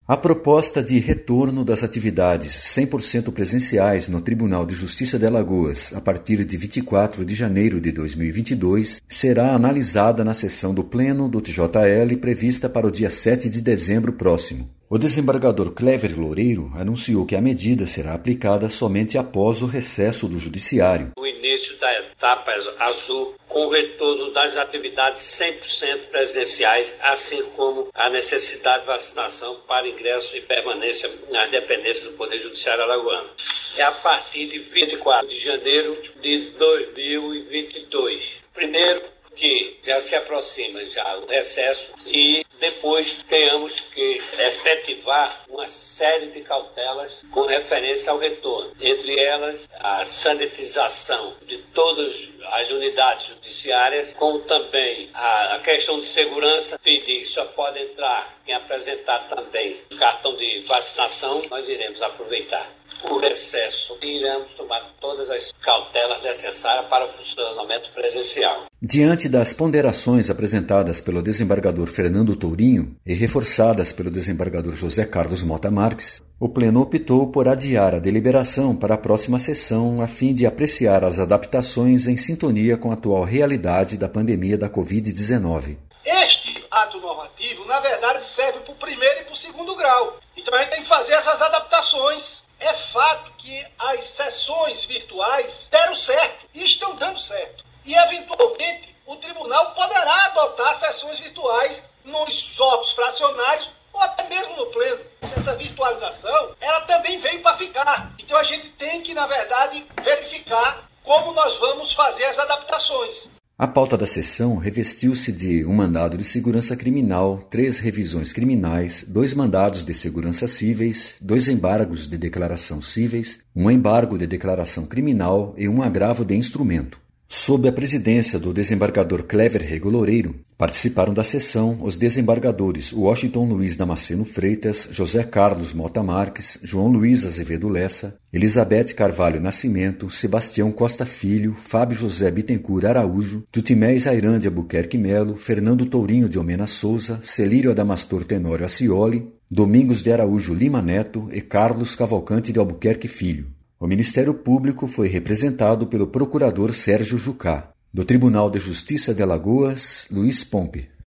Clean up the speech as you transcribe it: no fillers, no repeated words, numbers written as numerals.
A proposta de retorno das atividades 100% presenciais no Tribunal de Justiça de Alagoas a partir de 24 de janeiro de 2022 será analisada na sessão do Pleno do TJL prevista para o dia 7 de dezembro próximo. O desembargador Clever Loureiro anunciou que a medida será aplicada somente após o recesso do Judiciário. O início da etapa azul com o retorno das atividades 100% presenciais, assim como a necessidade de vacinação para ingresso e permanência nas dependências do Poder Judiciário alagoano. É a partir de 24 de janeiro de 2022. Primeiro, que já se aproxima já o recesso e depois tenhamos que efetivar uma série de cautelas com referência ao retorno. Entre elas, a sanitização de todas as unidades judiciárias, como também a questão de segurança, pedir que só pode entrar quem apresentar também o cartão de vacinação, nós iremos aproveitar o recesso e iremos tomar todas as cautelas necessárias para o funcionamento presencial. Diante das ponderações apresentadas pelo desembargador Fernando Tourinho e reforçadas pelo desembargador José Carlos Mota Marques, o Pleno optou por adiar a deliberação para a próxima sessão a fim de apreciar as adaptações em sintonia com a atual realidade da pandemia da Covid-19. Este ato normativo, na verdade, serve para o primeiro e para o segundo grau. Então a gente tem que fazer essas adaptações. É fato que as sessões virtuais deram certo e estão dando certo. E, eventualmente, o tribunal poderá adotar sessões virtuais nos órgãos fracionários ou até mesmo no pleno. Essa virtualização, ela também veio para ficar. Então a gente tem que, na verdade, verificar como nós vamos fazer as adaptações. A pauta da sessão revestiu-se de um mandado de segurança criminal, 3 revisões criminais, 2 mandados de segurança cíveis, 2 embargos de declaração cíveis, um embargo de declaração criminal e um agravo de instrumento. Sob a presidência do desembargador Clever Rego Loureiro, participaram da sessão os desembargadores Washington Luiz Damasceno Freitas, José Carlos Mota Marques, João Luiz Azevedo Lessa, Elizabeth Carvalho Nascimento, Sebastião Costa Filho, Fábio José Bittencourt Araújo, Tutimés Airan de Albuquerque Melo, Fernando Tourinho de Omena Souza, Celírio Adamastor Tenório Acioli, Domingos de Araújo Lima Neto e Carlos Cavalcante de Albuquerque Filho. O Ministério Público foi representado pelo procurador Sérgio Jucá. Do Tribunal de Justiça de Alagoas, Luiz Pompe.